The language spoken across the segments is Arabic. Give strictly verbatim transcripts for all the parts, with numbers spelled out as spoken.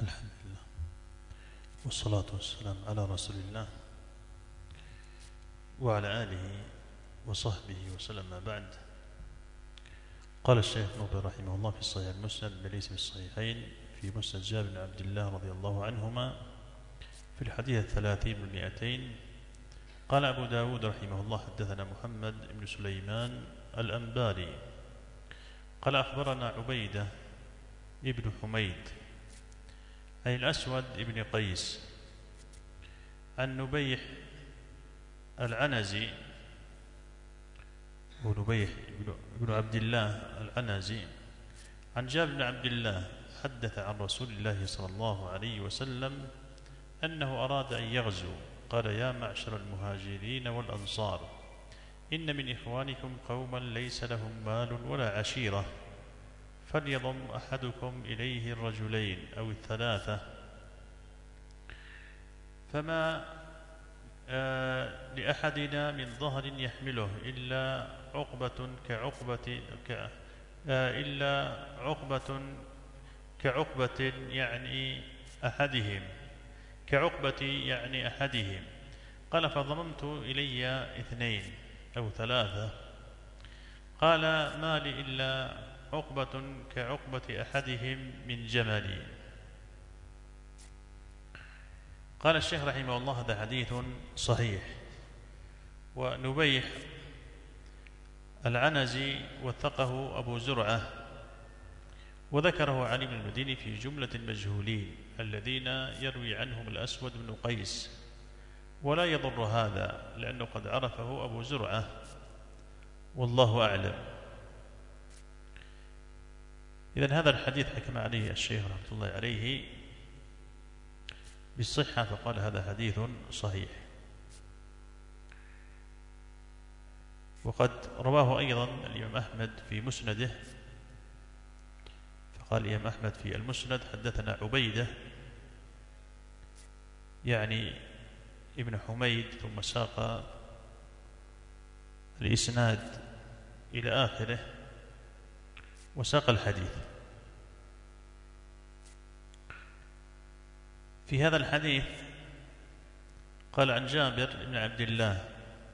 الحمد لله والصلاة والسلام على رسول الله وعلى آله وصحبه وسلم. ما بعد، قال الشيخ نوبي رحمه الله في الصحيح المسند بليس في الصحيحين في مسند جابر بن عبد الله رضي الله عنهما في الحديث الثلاثين بالمئتين، قال أبو داود رحمه الله: حدثنا محمد بن سليمان الأنباري قال أخبرنا عبيدة ابن حميد أي الأسود ابن قيس عن نبيح العنزي ونبيح بن عبد الله العنزي عن جابر بن عبد الله حدث عن رسول الله صلى الله عليه وسلم أنه أراد أن يغزو، قال: يا معشر المهاجرين والأنصار، إن من إخوانكم قوما ليس لهم مال ولا عشيرة، فليضم أحدكم إليه الرجلين أو الثلاثة، فما آه لأحدنا من ظهر يحمله إلا عقبة كعقبة ك آه إلا عقبة كعقبة يعني أحدهم كعقبة يعني أحدهم قال: فضممت إلي اثنين أو ثلاثة، قال: ما لي إلا عقبة كعقبة أحدهم من جملي. قال الشيخ رحمه الله: هذا حديث صحيح. ونبيح العنزي وثقه أبو زرعة وذكره علي بن المديني في جملة المجهولين الذين يروي عنهم الأسود بن قيس، ولا يضر هذا لأنه قد عرفه أبو زرعة والله أعلم. إذن هذا الحديث حكم عليه الشيخ رحمة الله عليه بالصحة، فقال هذا حديث صحيح. وقد رواه أيضا الإمام أحمد في مسنده، فقال الإمام أحمد في المسند: حدثنا عبيدة يعني ابن حميد، ثم ساق الإسناد إلى آخره وساق الحديث. في هذا الحديث قال عن جابر بن عبد الله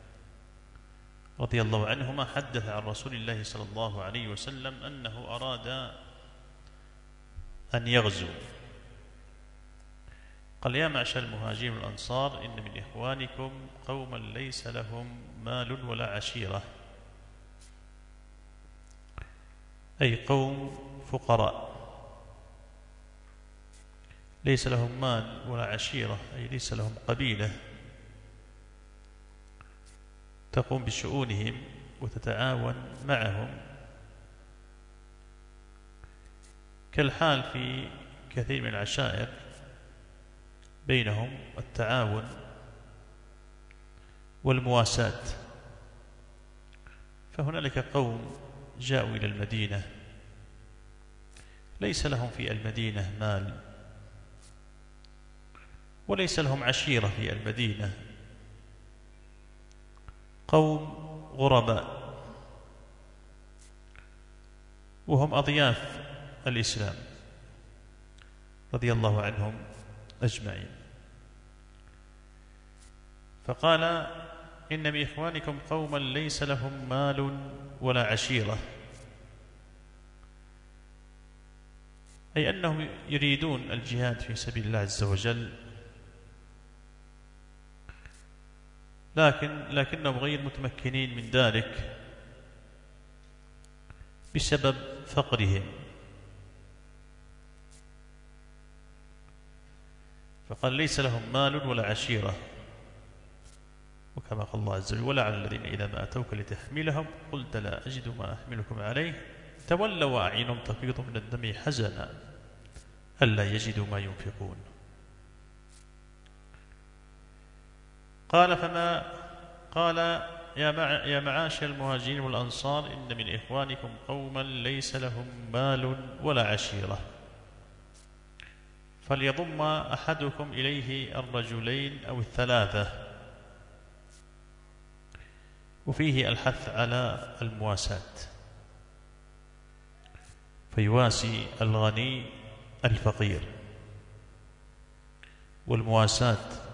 رضي الله عنهما حدث عن رسول الله صلى الله عليه وسلم أنه أراد أن يغزو، قال: يا معشر المهاجرين والأنصار، إن من إخوانكم قوما ليس لهم مال ولا عشيرة، أي قوم فقراء، ليس لهم مال ولا عشيرة أي ليس لهم قبيلة تقوم بشؤونهم وتتعاون معهم، كالحال في كثير من العشائر بينهم التعاون والمواساة. فهنالك قوم جاءوا إلى المدينة ليس لهم في المدينة مال وليس لهم عشيرة في المدينة، قوم غرباء وهم أضياف الإسلام رضي الله عنهم أجمعين. فقال: إن من إخوانكم قوما ليس لهم مال ولا عشيرة، أي أنهم يريدون الجهاد في سبيل الله عز وجل، لكن لكنهم غير متمكنين من ذلك بسبب فقرهم. فقال: ليس لهم مال ولا عشيرة، وكما قال الله عز وجل: ولا على الذين إذا ما أتوك لتحملهم قلت لا أجد ما أحملكم عليه تولوا وأعينهم تفيض من الدم حزنا ألا يجدوا ما ينفقون. قال: فما قال: يا, مع يا معاشر المهاجرين والأنصار، إن من إخوانكم قوما ليس لهم مال ولا عشيرة، فليضم أحدكم إليه الرجلين أو الثلاثة. وفيه الحث على المواساة، فيواسي الغني الفقير، والمواساة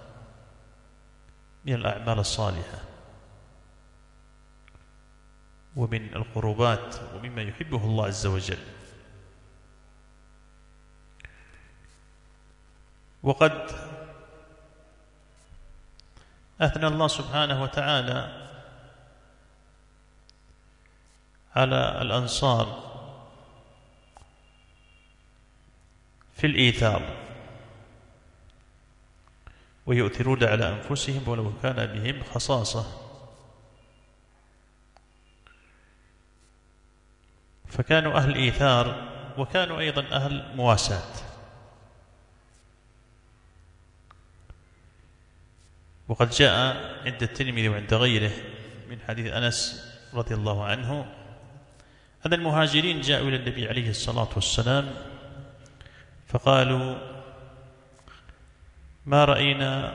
من الأعمال الصالحة ومن القربات ومما يحبه الله عز وجل. وقد أثنى الله سبحانه وتعالى على الأنصار في الإيثار، ويؤثرون على أنفسهم ولو كان بهم خصاصة، فكانوا أهل إيثار وكانوا أيضا أهل مواساة. وقد جاء عند الترمذي وعند غيره من حديث أنس رضي الله عنه أن المهاجرين جاءوا إلى النبي عليه الصلاة والسلام فقالوا: ما رأينا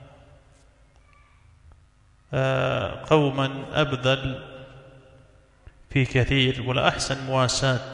قوما أبذل في كثير ولا أحسن مواساة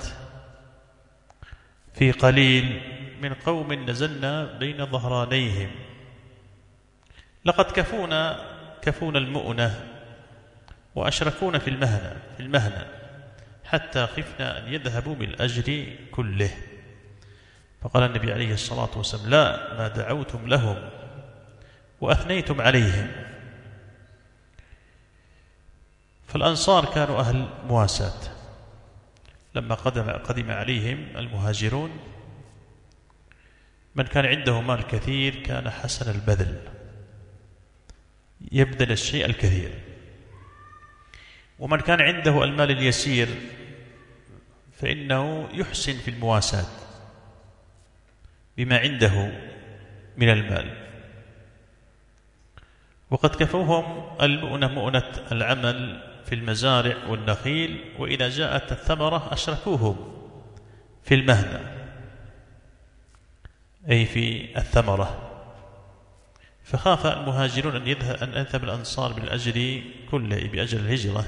في قليل من قوم نزلنا بين ظهرانيهم، لقد كفونا كفونا المؤنة وأشركونا في المهنة في المهنة حتى خفنا أن يذهبوا بالأجر كله. فقال النبي عليه الصلاة والسلام: لا، ما دعوتم لهم وأثنيتم عليهم. فالأنصار كانوا أهل مواساة. لما قدم, قدم عليهم المهاجرون من كان عنده مال كثير كان حسن البذل، يبذل الشيء الكثير، ومن كان عنده المال اليسير فإنه يحسن في المواساة بما عنده من المال. وقد كفوهم المؤنة مؤنة العمل في المزارع والنخيل، وإذا جاءت الثمرة أشركوهم في المهنة أي في الثمرة. فخاف المهاجرون أن يذهب أن يذهب الأنصار بالأجر كله بأجر الهجرة،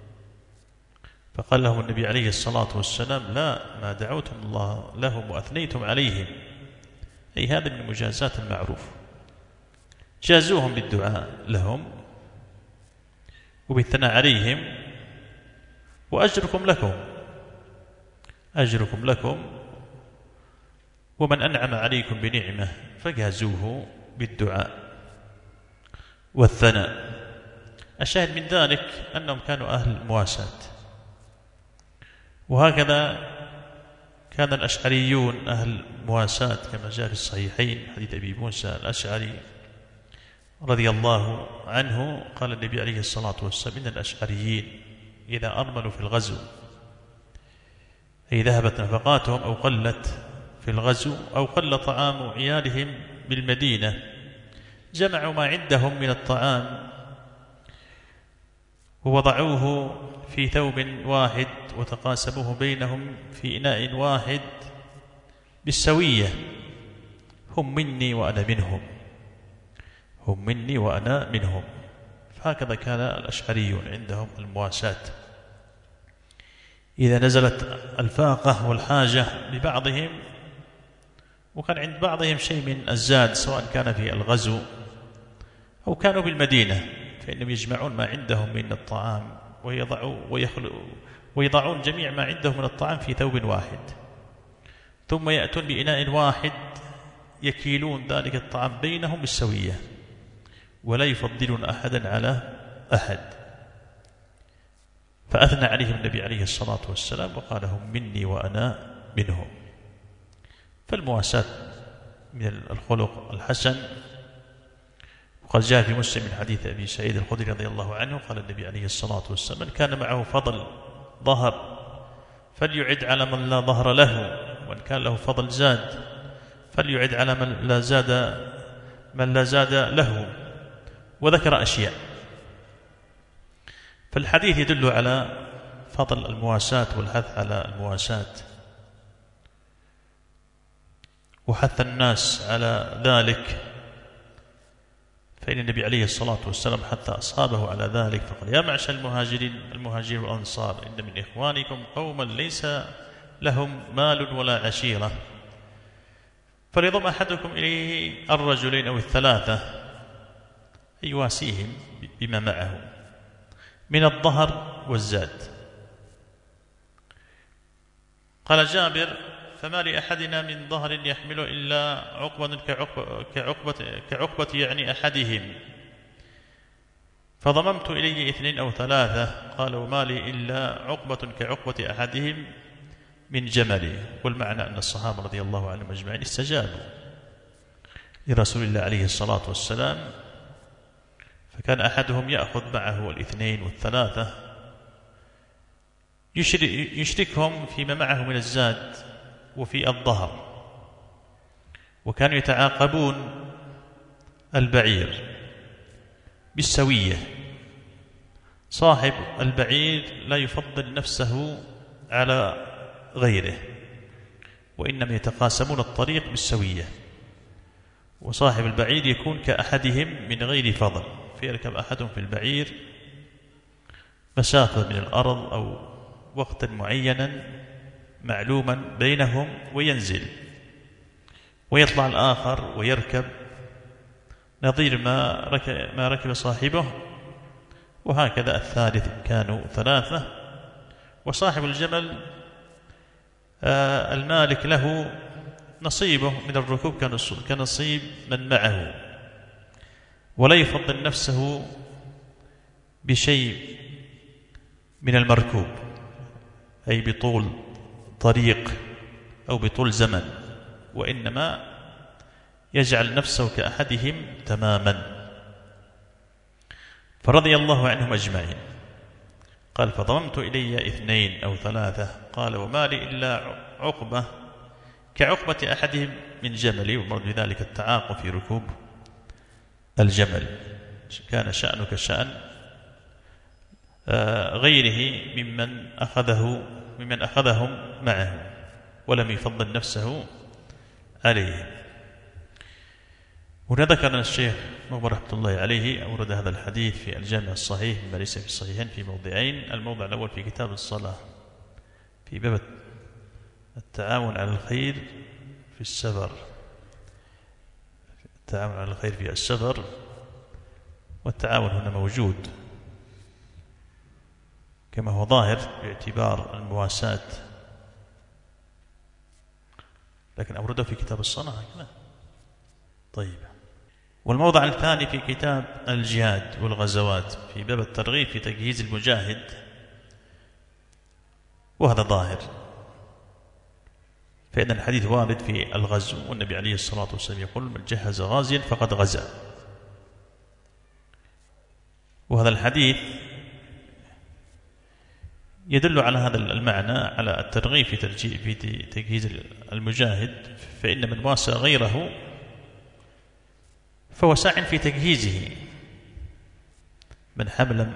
فقال لهم النبي عليه الصلاة والسلام: لا، ما دعوتم الله لهم وأثنيتم عليهم، أي هذا من مجازات المعروف. جازوهم بالدعاء لهم وبالثناء عليهم، وأجركم لكم أجركم لكم ومن أنعم عليكم بنعمة فجازوه بالدعاء والثناء. الشاهد من ذلك أنهم كانوا أهل مواساة. وهكذا كان الأشعريون أهل مواساة كما جاء في الصحيحين حديث أبي موسى الأشعري رضي الله عنه قال النبي عليه الصلاة والسلام: إن الأشعريين إذا أرملوا في الغزو، أي ذهبت نفقاتهم أو قلت في الغزو أو قل طعام عيالهم بالمدينة، جمعوا ما عندهم من الطعام ووضعوه في ثوب واحد وتقاسموه بينهم في إناء واحد بالسوية، هم مني وأنا منهم هم مني وأنا منهم. فهكذا كان الأشعريون عندهم المواساة. إذا نزلت الفاقة والحاجة ببعضهم وكان عند بعضهم شيء من الزاد سواء كان في الغزو أو كانوا بالمدينة، فإنهم يجمعون ما عندهم من الطعام ويضعون جميع ما عندهم من الطعام في ثوب واحد، ثم يأتون بإناء واحد يكيلون ذلك الطعام بينهم بالسوية ولا يفضلون أحدا على أحد. فأثنى عليهم النبي عليه الصلاة والسلام وقال: هم مني وأنا منهم. فالمواساة من الخلق الحسن. وقد جاء في مسلم من حديث أبي سعيد الخدري رضي الله عنه قال النبي عليه الصلاة والسلام: من كان معه فضل ظهر فليعد على من لا ظهر له، وإن كان له فضل زاد فليعد على من لا زاد من لا زاد له. وذكر أشياء. فالحديث يدل على فضل المواساة والحث على المواساة وحث الناس على ذلك. فإن النبي عليه الصلاة والسلام حث أصحابه على ذلك فقال: يا معشر المهاجرين المهاجرين والأنصار، إن من إخوانكم قوما ليس لهم مال ولا عشيرة فليضم أحدكم إليه الرجلين أو الثلاثة يواسيهم بما معه من الظهر والزاد. قال جابر: فما لأحدنا من ظهر يحمل إلا عقبة كعقبة, كعقبة, كعقبة يعني أحدهم، فضممت إلي اثنين أو ثلاثة. قال: وما لي إلا عقبة كعقبة أحدهم من جملي. والمعنى أن الصحابة رضي الله عنهم أجمعين استجابوا لرسول الله عليه الصلاة والسلام، فكان أحدهم يأخذ معه الاثنين والثلاثة يشركهم فيما معه من الزاد وفي الظهر، وكانوا يتعاقبون البعير بالسوية. صاحب البعير لا يفضل نفسه على غيره، وإنما يتقاسمون الطريق بالسوية، وصاحب البعير يكون كأحدهم من غير فضل، فيركب أحدهم في البعير مسافة من الأرض أو وقتا معينا معلوما بينهم وينزل، ويطلع الآخر ويركب نظير ما ركب, ما ركب صاحبه، وهكذا الثالث كانوا ثلاثة. وصاحب الجمل آه المالك له نصيبه من الركوب كنصيب من معه، ولا يفضل نفسه بشيء من المركوب، أي بطول طريق أو بطول زمن، وإنما يجعل نفسه كأحدهم تماما. فرضي الله عنهم أجمعين. قال: فضممت إلي اثنين أو ثلاثة. قال: وما لي إلا عقبة كعقبة أحدهم من جملي. ومرد بذلك التعاقب في ركوب الجمل، كان شأنه كشأن غيره ممن أخذه ممن أخذهم معه ولم يفضل نفسه عليه. هنا ذكر الشيخ مقبل رحمة الله عليه أورد هذا الحديث في الجامع الصحيح مما ليس في الصحيحين في موضعين. الموضع الأول في كتاب الصلاة في باب التعاون على الخير في السفر، التعاون على الخير في السفر، والتعاون هنا موجود كما هو ظاهر باعتبار المواساة، لكن أورده في كتاب الصلاة هكذا. طيب. والموضع الثاني في كتاب الجهاد والغزوات في باب الترغيب في تجهيز المجاهد، وهذا ظاهر، فإن الحديث وارد في الغزو، والنبي عليه الصلاة والسلام يقول: من جهز غازيا فقد غزا. وهذا الحديث يدل على هذا المعنى، على الترغيب في تجهيز المجاهد، فإن من واسى غيره فهو ساع في تجهيزه، من حمل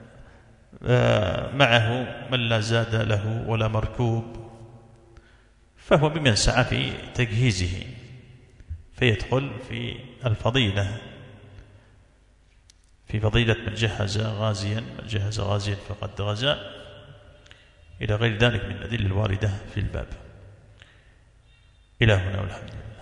معه من لا زاد له ولا مركوب فهو ممن سعى في تجهيزه، فيدخل في الفضيلة، في فضيلة من جهز غازيا، من جهز غازيا فقد غزا، إلى غير ذلك من الأدلة الواردة في الباب. إلى هنا والحمد لله.